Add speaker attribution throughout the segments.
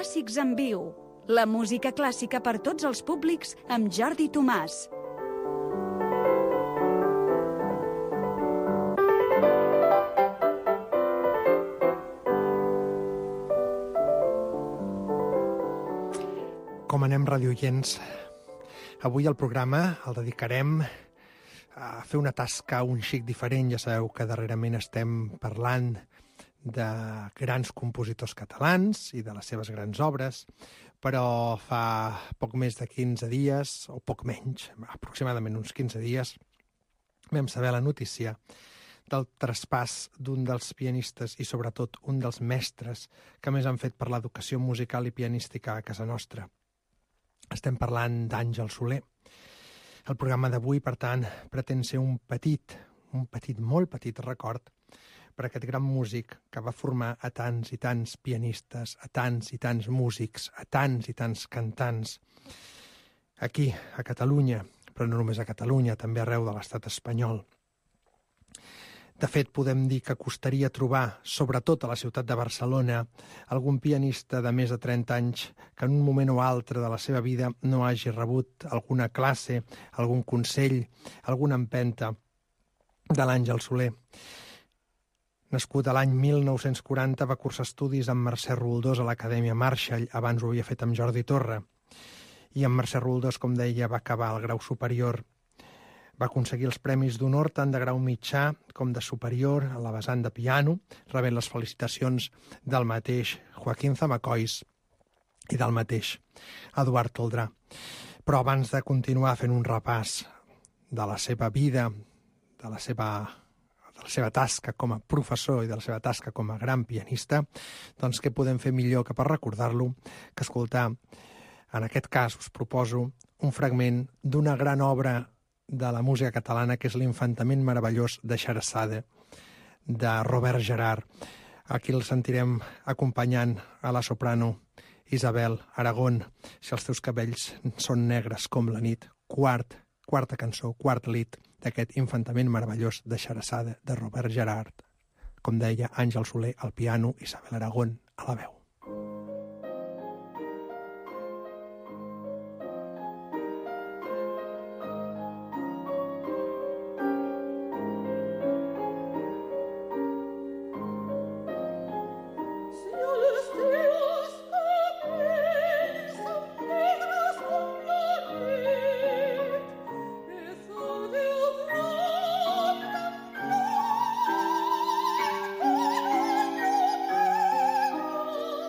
Speaker 1: Clàssics en viu. La música clàssica per tots els públics amb Jordi Tomàs.
Speaker 2: Com anem, radioients? Avui el programa el dedicarem a fer una tasca un xic diferent. Ja sabeu que darrerament estem parlant de grans compositors catalans i de les seves grans obres, però fa poc més de 15 dies, o poc menys, aproximadament uns 15 dies, vam saber la notícia del traspàs d'un dels pianistes i sobretot un dels mestres que més han fet per l'educació musical i pianística a casa nostra. Estem parlant d'Àngel Soler. El programa d'avui, per tant, pretén ser un molt petit record per aquest gran músic que va formar a tants i tants pianistes, a tants i tants músics, a tants i tants cantants, aquí, a Catalunya, però no només a Catalunya, també arreu de l'estat espanyol. De fet, podem dir que costaria trobar, sobretot a la ciutat de Barcelona, algun pianista de més de 30 anys que en un moment o altre de la seva vida no hagi rebut alguna classe, algun consell, alguna empenta de l'Àngel Soler. Nascut a l'any 1940, va cursar estudis amb Mercè Roldós a l'Acadèmia Marshall, abans ho havia fet amb Jordi Torra. I amb Mercè Roldós, com deia, va acabar el grau superior. Va aconseguir els premis d'honor tant de grau mitjà com de superior a la vessant de piano, rebent les felicitacions del mateix Joaquín Zamacois i del mateix Eduard Toldrà. Però abans de continuar fent un repàs de la seva vida, de la seva tasca com a professor i de la seva tasca com a gran pianista, doncs què podem fer millor que per recordar-lo que escoltar, en aquest cas us proposo un fragment d'una gran obra de la música catalana que és l'Infantament meravellós de Xerezade, de Robert Gerhard. Aquí el sentirem acompanyant a la soprano Isabel Aragón, Si els teus cabells són negres com la nit, quarta cançó, quart lit d'aquest Infantament meravellós de Xerezade, de Robert Gerhard. Com deia, Àngel Soler al piano, Isabel Aragón a la veu.
Speaker 3: Oh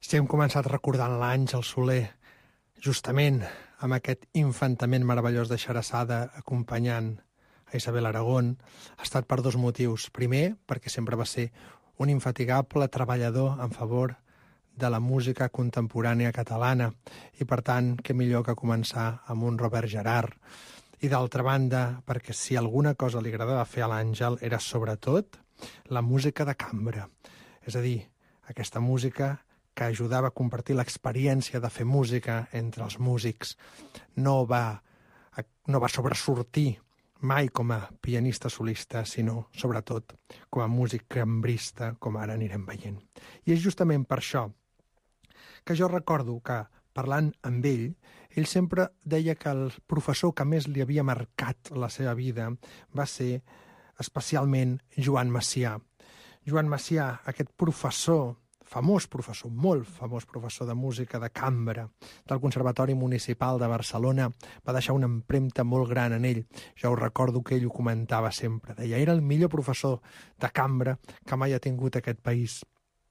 Speaker 2: Si hem començat recordant l'Àngel Soler, justament amb aquest infantament meravellós de Xeressada acompanyant a Isabel Aragón, ha estat per dos motius. Primer, perquè sempre va ser un infatigable treballador en favor de la música contemporània catalana i, per tant, què millor que començar amb un Robert Gerard. I d'altra banda, perquè si alguna cosa li agradava fer a l'Àngel era sobretot la música de cambra, és a dir, aquesta música que ajudava a compartir l'experiència de fer música entre els músics. No va sobresortir mai com a pianista solista, sinó, sobretot, com a músic cambrista, com ara anirem veient. I és justament per això que jo recordo que, parlant amb ell, ell sempre deia que el professor que més li havia marcat la seva vida va ser especialment Joan Macià. Joan Macià, aquest professor, molt famós professor de música de cambra del Conservatori Municipal de Barcelona, va deixar una empremta molt gran en ell. Jo recordo que ell ho comentava sempre. Deia, era el millor professor de cambra que mai ha tingut aquest país.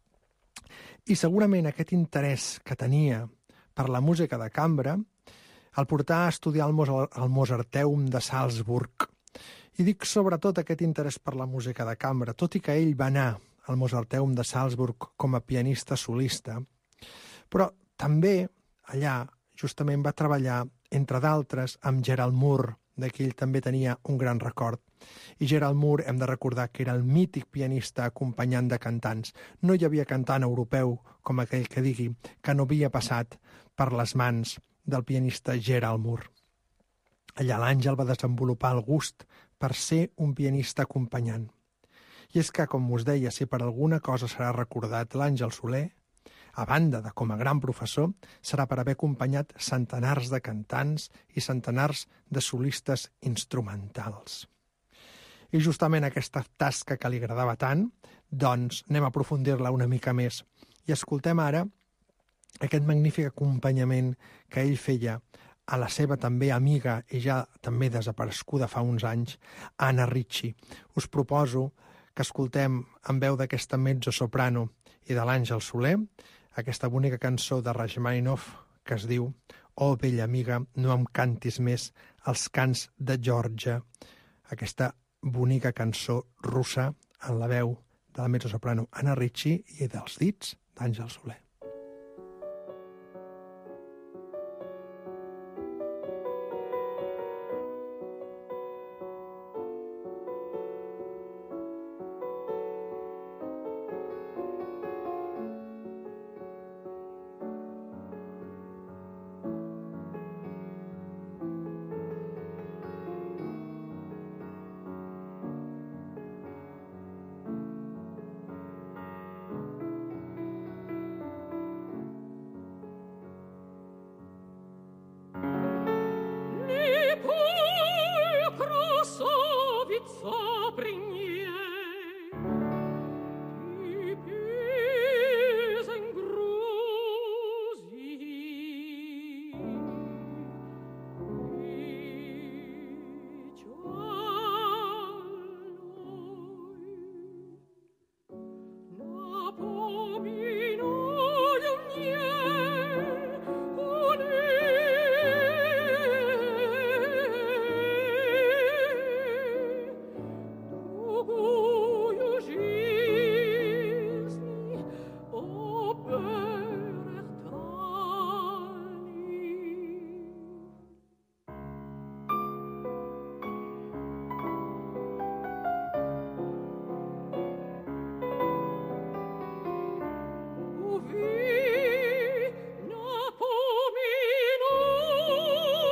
Speaker 2: I segurament aquest interès que tenia per la música de cambra el portà a estudiar el Mozarteum de Salzburg. I dic sobretot aquest interès per la música de cambra, tot i que ell va anar al Mozarteum de Salzburg com a pianista solista, però també allà justament va treballar, entre d'altres, amb Gerald Moore, de qui ell també tenia un gran record. I Gerald Moore hem de recordar que era el mític pianista acompanyant de cantants. No hi havia cantant europeu, com aquell que digui, que no havia passat per les mans del pianista Gerald Moore. Allà l'Àngel va desenvolupar el gust per ser un pianista acompanyant. I és que, com us deia, si per alguna cosa serà recordat l'Àngel Soler, a banda de com a gran professor, serà per haver acompanyat centenars de cantants i centenars de solistes instrumentals. I justament aquesta tasca que li agradava tant, doncs anem a aprofundir-la una mica més. I escoltem ara aquest magnífic acompanyament que ell feia a la seva també amiga i ja també desapareguda fa uns anys, Anna Ricci. Us proposo que escoltem en veu d'aquesta mezzosoprano i de l'Àngel Soler aquesta bonica cançó de Rachmaninoff que es diu «Oh, vella amiga, no em cantis més els cants de Georgia», aquesta bonica cançó russa en la veu de la mezzosoprano Anna Ricci i dels dits d'Àngel Soler.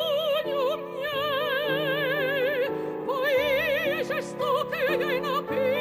Speaker 3: Che sto che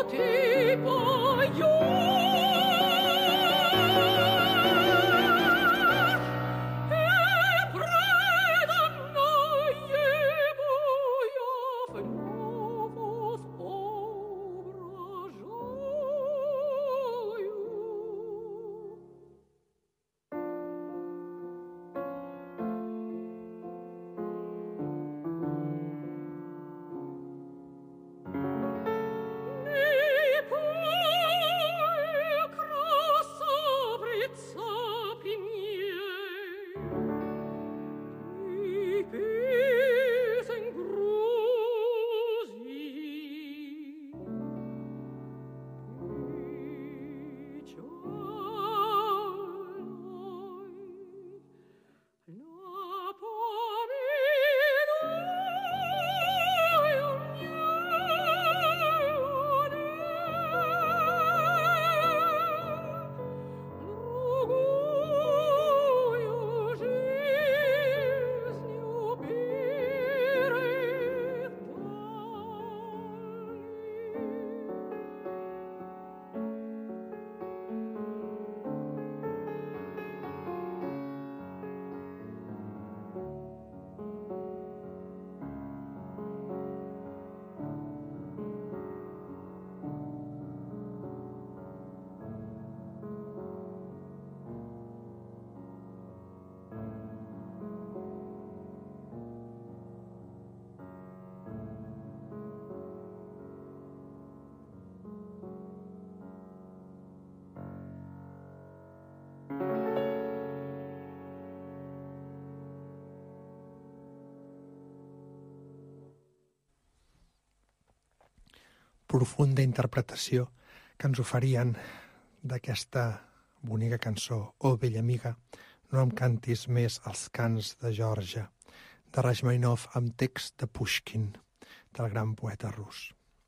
Speaker 2: Profunda interpretació que ens oferien d'aquesta bonica cançó, Oh, vella amiga, no em cantis més els cants de Georgia, de Rachmaninoff amb text de Pushkin, del gran poeta rus.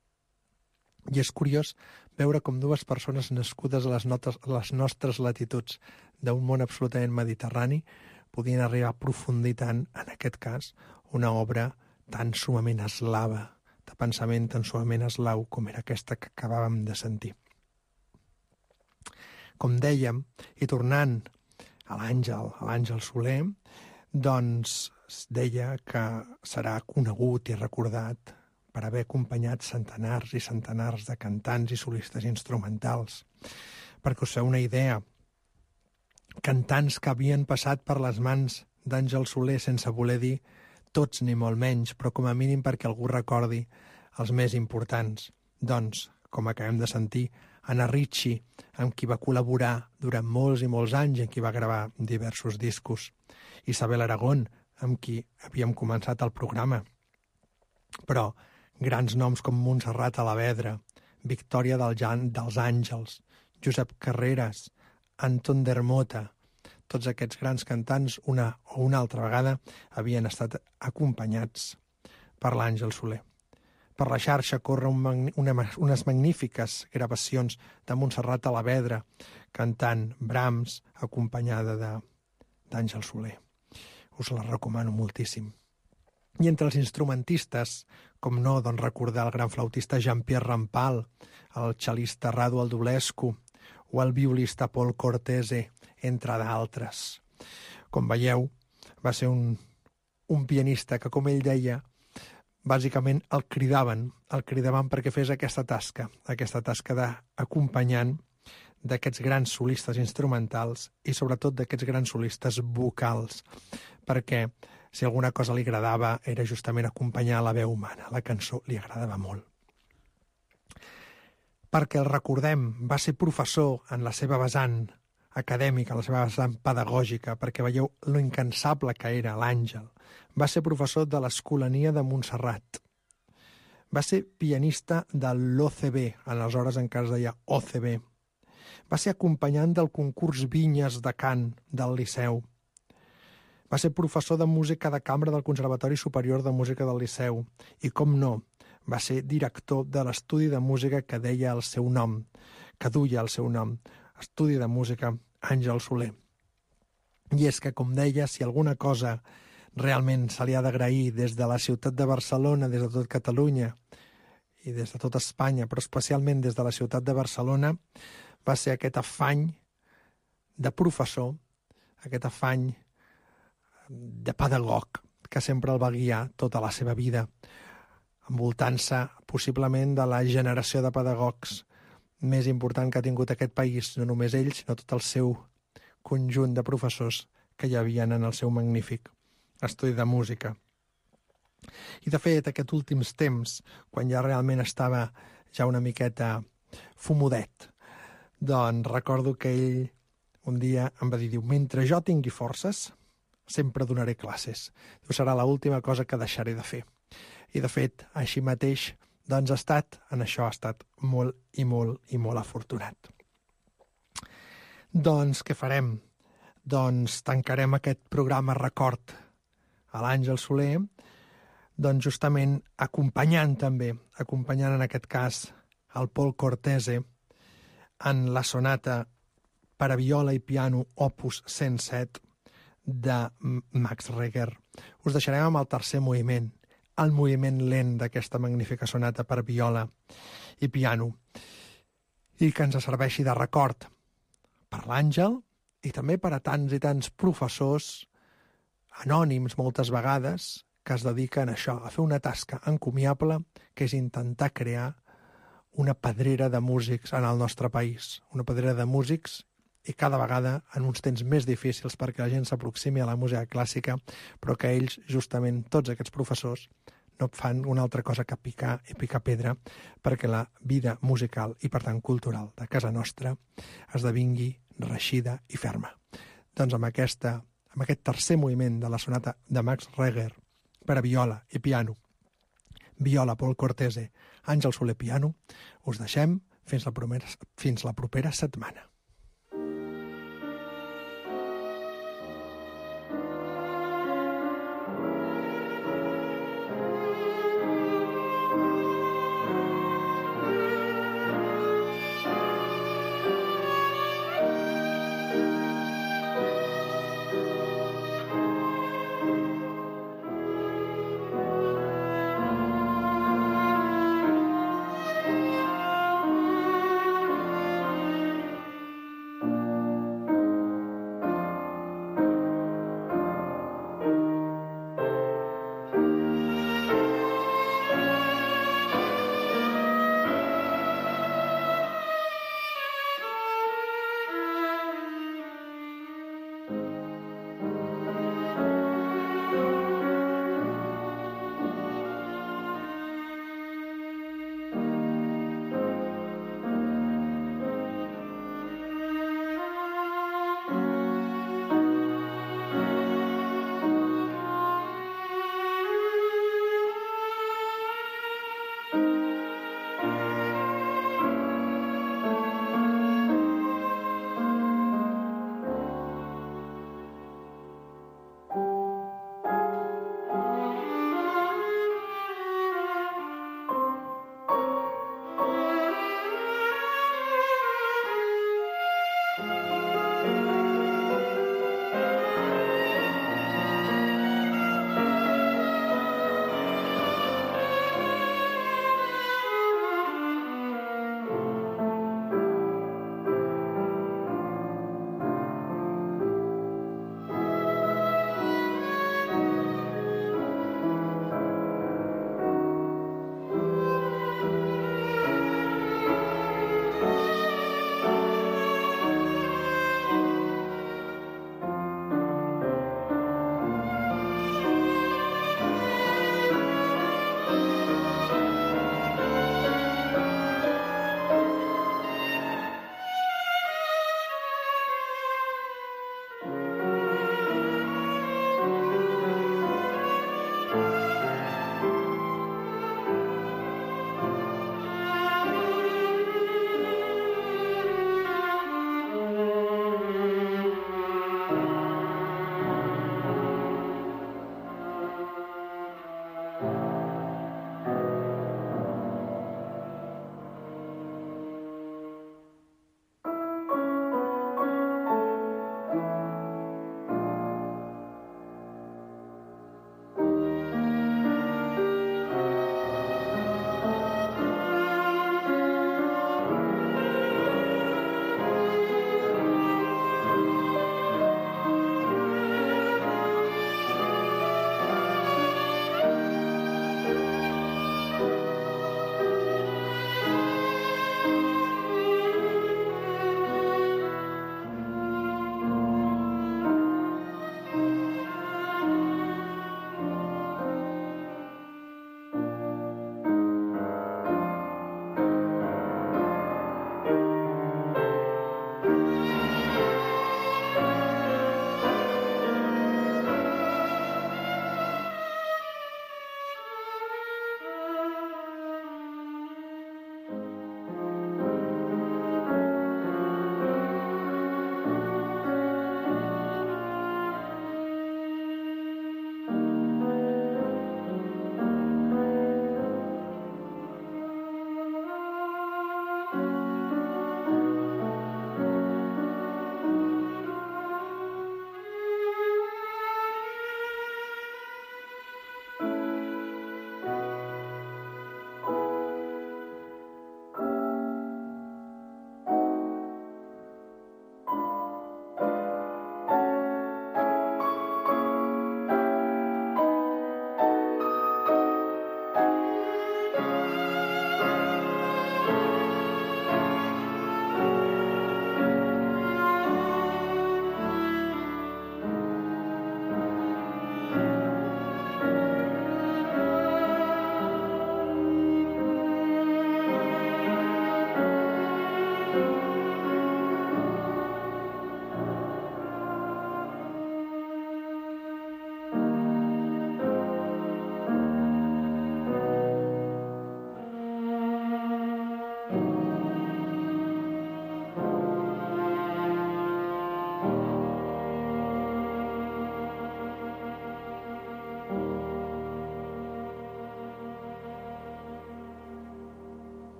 Speaker 2: I és curiós veure com dues persones nascudes a les nostres latituds d'un món absolutament mediterrani podien arribar a aprofundir tant, en aquest cas, una obra tan sumament eslava, de pensament tan suament eslau com era aquesta que acabàvem de sentir. Com dèiem, i tornant a l'Àngel Soler, doncs deia que serà conegut i recordat per haver acompanyat centenars i centenars de cantants i solistes instrumentals. Perquè us feu una idea, cantants que havien passat per les mans d'Àngel Soler sense voler dir tots ni molt menys, però com a mínim perquè algú recordi els més importants. Doncs, com acabem de sentir, Anna Ricci, amb qui va col·laborar durant molts i molts anys i amb qui va gravar diversos discos. Isabel Aragón, amb qui havíem començat el programa. Però grans noms com Montserrat Alavedra, Victòria dels Àngels, Josep Carreras, Anton Dermota, tots aquests grans cantants, una o una altra vegada, havien estat acompanyats per l'Àngel Soler. Per la xarxa corren unes magnífiques gravacions de Montserrat Alavedra, cantant Brahms, acompanyada d'Àngel Soler. Us la recomano moltíssim. I entre els instrumentistes, com no, doncs recordar el gran flautista Jean-Pierre Rampal, el cel·lista Radu Aldulescu o el violista Paul Cortese, entre d'altres. Com veieu, va ser un pianista que, com ell deia, bàsicament el cridaven perquè fes aquesta tasca d'acompanyant d'aquests grans solistes instrumentals i sobretot d'aquests grans solistes vocals, perquè si alguna cosa li agradava era justament acompanyar la veu humana. La cançó li agradava molt. Perquè el recordem, va ser professor en la seva vessant acadèmica, en la seva vessant pedagògica, perquè veieu lo incansable que era l'Àngel. Va ser professor de l'Escolania de Montserrat. Va ser pianista de l'OCB, aleshores encara es deia OCB. Va ser acompanyant del concurs Vinyes de Cant del Liceu. Va ser professor de música de cambra del Conservatori Superior de Música del Liceu. I, com no, va ser director de l'estudi de música que deia el seu nom, que duia el seu nom, Estudi de Música Àngel Soler. I és que, com deia, si alguna cosa realment se li ha d'agrair des de la ciutat de Barcelona, des de tot Catalunya, i des de tota Espanya, però especialment des de la ciutat de Barcelona, va ser aquest afany de professor, aquest afany de pedagog, que sempre el va guiar tota la seva vida, envoltant-se possiblement de la generació de pedagogs més important que ha tingut aquest país, no només ell, sinó tot el seu conjunt de professors que hi havien en el seu magnífic estudi de música. I de fet, aquests últims temps, quan ja realment estava ja una miqueta fumodet, doncs recordo que ell un dia em va dir, mentre jo tingui forces, sempre donaré classes. Serà l'última cosa que deixaré de fer. I de fet, així mateix, doncs en això ha estat molt i molt i molt afortunat. Doncs què farem? Doncs tancarem aquest programa record a l'Àngel Soler, doncs justament acompanyant en aquest cas el Paul Cortese en la sonata per a viola i piano opus 107 de Max Reger. Us deixarem amb el tercer moviment, el moviment lent d'aquesta magnífica sonata per viola i piano, i que ens serveixi de record per l'Àngel i també per a tants i tants professors anònims moltes vegades que es dediquen a això, a fer una tasca encomiable que és intentar crear una pedrera de músics en el nostre país, una pedrera de músics i cada vegada en uns temps més difícils perquè la gent s'aproximi a la música clàssica, però que ells, justament tots aquests professors, no fan una altra cosa que picar i picar pedra perquè la vida musical i, per tant, cultural de casa nostra esdevingui reixida i ferma. Doncs amb aquest tercer moviment de la sonata de Max Reger per a viola i piano, viola Paul Cortese, Àngel Soler piano, us deixem fins la propera setmana.